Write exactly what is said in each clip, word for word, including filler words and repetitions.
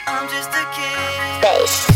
I'm just a kid. Bass.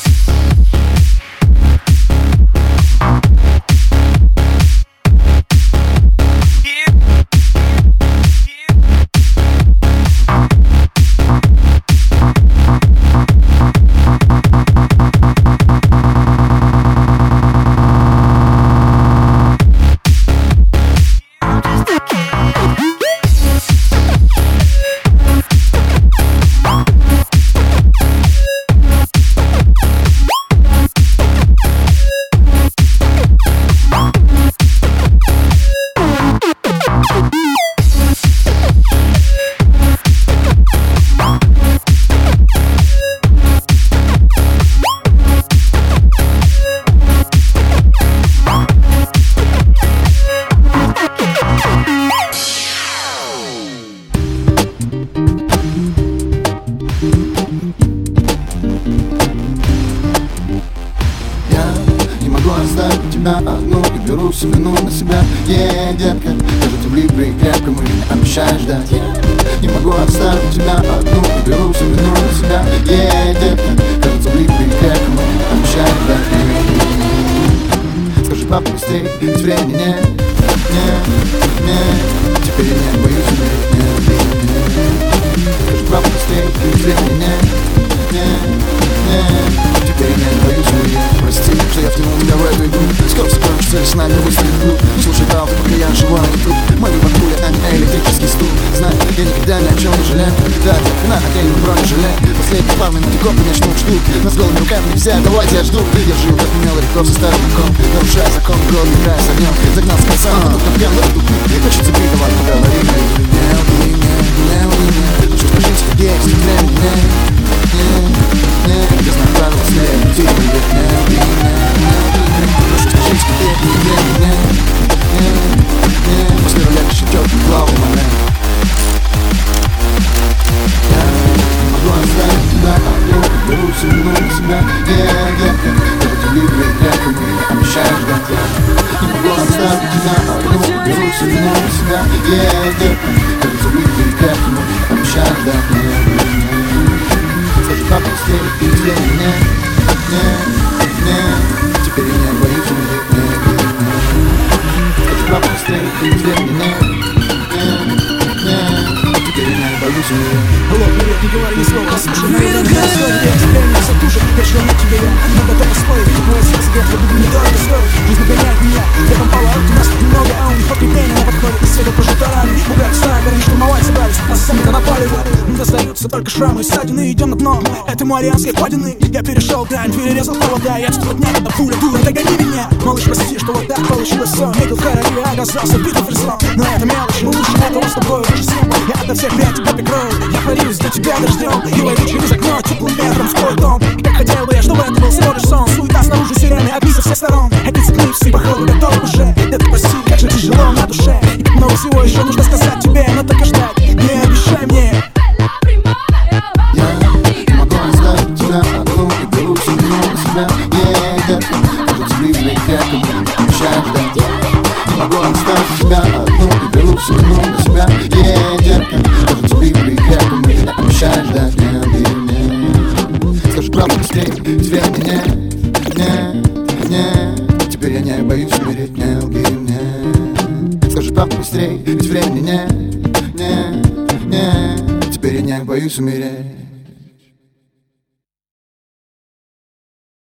Оставить тебя одну и беру всю вину на себя. Yeah, детка, кажется, влипли крепко, мы не обещаешь ждать. Yeah. Не могу оставить тебя одну и беру всю вину на себя. Yeah, детка, кажется, влипли крепко, мы не обещаешь ждать. Yeah. Скажи, папа, быстрей, ведь времени нет. Нет, нет, теперь я не боюсь умереть. Нет, нет. Скажи, папа, быстрей, ведь времени нет. Нет, нет, теперь я не боюсь умереть. Прости, что я втянул тебя в эту игру. Скоро все кончится, и с нами выстрелит клуб. Слушай, правда, пока я живу, а не труп. Мою патруль, а не электрический стул. Знаю, я никогда ни о чем не жалею. Да, на хоккей не бронежилет. Последние пару минут и коп меня шнук ждут. Но с голыми руками нельзя, давайте я жду. Я жил, как умел, легко со старым веком. Нарушая закон, голод играя с огнем. Загнал с конца, но тут капкан, вот тут. Хочется бить, давай поговори. Не убей, не убей, не. Хочу скажите, как есть, времени нет. Нет, нет, я знаю правила следовать. Ты не убей, не убей, не. Прошу, скажите, как есть, времени нет. Нет, нет, после роля еще четкий главный момент. Я не могу оставить тебя одну, беру всю вину на себя. Yeah, детка, я буду любить крепко, мы не обещаешь ждать. Не могу оставить тебя одну, беру всю вину на себя. Yeah, детка, я буду любить крепко, мы не обещаешь ждать. Скажи, папа, быстрее, ведь времени нет. Нет, нет, теперь я не боюсь умереть. Нет, нет. Скажи, папа, быстрее, ведь времени нет. Нет, нет, теперь я не боюсь умереть. Алло, привет, не говори ни слова, слушай, наверное, не стоит. Я тебя не затушил, я шел на тебе я. Но готов спорить, ведь мой сердце где-то буду недорого стоить. Жизнь нагоняет меня, я там палаю, у нас немного, а у них подкрепление на подходе. И света прожита раны, угар снайпер, они штурмовать собрались, а сами-то напаливают. Не достаются только шрамы и ссадины, идем на дно. Это марианские впадины, я перешел грань, перерезал провода. Я чувствую дня, это пуля, дура, догони меня. Малыш, прости, что вот так получилось все. Метил в Харабе, оказался битый фризом. Но это мелочь, мы лучше этого с тобой выше всем. Я ото всех я тебя прикрою, я парюсь для тебя дождем. И войду через окно теплым ветром сквозь дом. И как хотел бы я, чтобы это был всего лишь сон. Суета снаружи, сирены, огни со всех сторон. Эти цепные псы, походу, готовы уже. Это прости, как же тяжело на душе. И как много всего еще нужно сказать тебе, но только ждать, не обещай мне. Я не могу оставить тебя одну и беру всю вину на себя. Yeah, детка, кажется, влипли крепко, мы не обещаешь ждать. Не могу оставить тебя одну и беру всю вину на себя. Yeah, детка, кажется, влипли крепко, мы не обещаешь ждать. Не убей, не. Скажи правду быстрее, ведь времени нет. Нет, нет, теперь я не боюсь умереть. Не убей, не. Скажи правду быстрее, ведь времени нет. Нет, нет, теперь я не боюсь умереть.